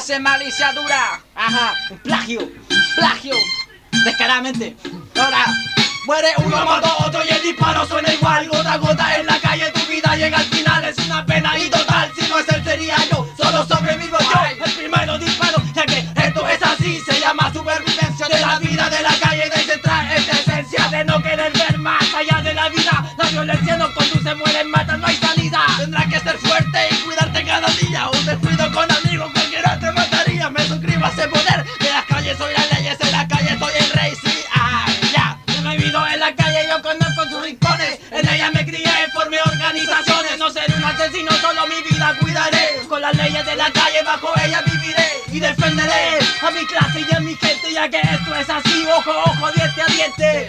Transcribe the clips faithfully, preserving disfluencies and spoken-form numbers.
Ese malicia dura. Ajá, un plagio, un plagio. Descaradamente. Ahora, muere uno, mata a otro y el disparo suena igual. Gota a gota en la calle, tu vida llega al final. Es una pena y total, si no es él sería yo. Solo sobrevivo yo, el primero disparo. Ya que esto es así, se llama supervivencia de la vida de la calle. De centrar esta esencia de no querer ver más allá de la vida. La violencia no conduce, mueren, matan, no hay salida. Tendrás que ser fuerte y cuidarte cada día. Un descuido con amigos, cualquiera te mataría. Me suscribo a ese poder de las calles, soy las leyes, en la calle soy el rey. Sí, ah, ya, yo he vivido en la calle, yo conozco sus rincones. En ella me crié, formé organizaciones. No seré un asesino, solo mi vida cuidaré. Con las leyes de la calle, bajo ella viviré y defenderé a mi clase y a mi gente, ya que esto es así, ojo, ojo, diente a diente.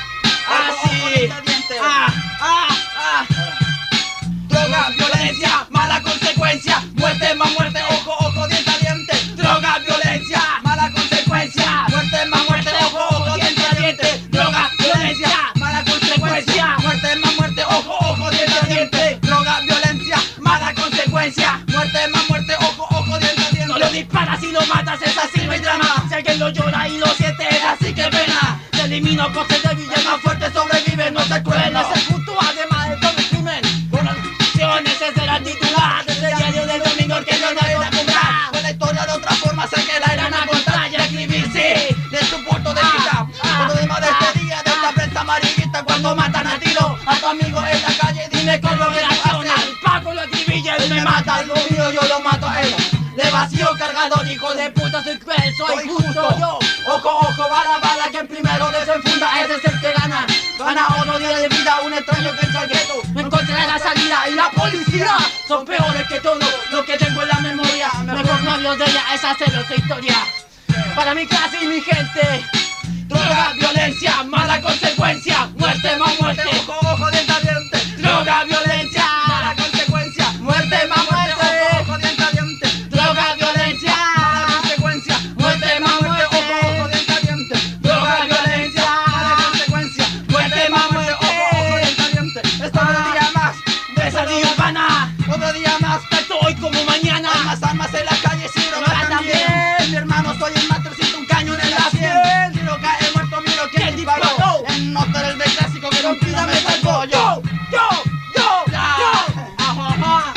Así, ah, ah, ah. Droga, violencia, mala consecuencia, muerte más muerte, ojo, ojo, diente a diente. Droga, violencia, mala consecuencia, muerte más muerte, ojo, ojo, diente a diente. Droga, violencia, mala consecuencia, muerte más muerte, ojo, ojo, diente a diente. Droga, violencia, mala consecuencia, muerte más muerte, ojo, ojo, diente a diente. No lo disparas y lo matas, es así, no hay drama. Si alguien lo llora y lo siente, es así que pena. Te elimino, coge débil y el más fuerte sobrevive. No ser cruel, no ser justo, además de todo el crimen. Con las acciones, ese será el titular del diario del domingo que yo no voy a comprar. Con la historia de otra forma, sé que la irán a contar y a escribir, sí, de su punto de vista. Por lo demás de este día, de esta prensa amarillista, cuando matan a tiro a tu amigo en la calle, dime cómo reacciona. El Paco lo escribilla, él me mata, algo mío yo lo mato a él. De vacío cargador, hijo de puta, soy cruel, soy justo yo. Ojo, ojo, bala, bala, quien primero desenfunda, ese es el que gana. Gana otro día de vida, un extraño que entra al gueto. No encontraré la salida y la policía son peores que todo lo que tengo en la memoria. Mejor no hablo de ella, es hacer otra historia. Para mi clase y mi gente. Droga, violencia, mala consecuencia, muerte más muerte, ojo, ojo, diente a diente. Droga, violencia, mala consecuencia, muerte más muerte, ojo, ojo, diente a diente. Droga, violencia, mala consecuencia, muerte más muerte, ojo, ojo, diente a diente. Droga, violencia, mala consecuencia, muerte más muerte, ojo, ojo, diente a diente. Es otro día más de salida urbana, otro día más, tanto hoy como mañana. Hay más armas en la calle, sí, droga también. Mi hermano, soy el mastercito, un cañón en la sien. Si no cae muerto, miro quién disparó. En no ser el del clásico que con vida me salvó. Yo, yo, yo, yo. Ajá,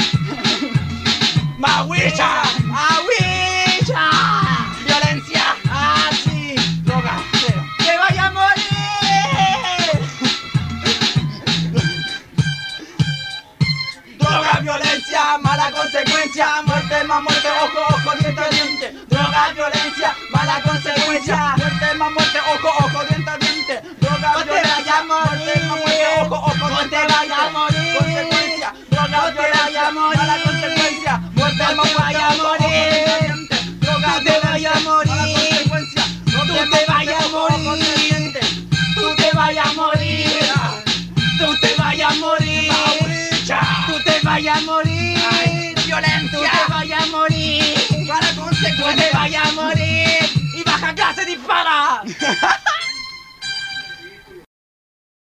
Mahuicha, Mahuicha. Violencia, así. Droga, que vaya a morir. Droga, violencia, mala consecuencia, muerte más muerte, ojo, ojo, diente a diente. Droga, violencia, mala consecuencia, muerte más muerte, ojo, ojo, diente a diente. Droga, violencia, muerte más muerte, ojo, ojo, diente a diente. Consecuencia, droga, violencia, mala consecuencia, muerte más muerte, ojo, ojo, diente a diente. Droga, violencia, mala consecuencia, tú te vayas a morir, tú te vayas a morir, tú te vayas a morir, tú te vayas a morir, violencia, tú te vayas a morir, para consecuencia, tú te vayas a morir y baja clase dispara.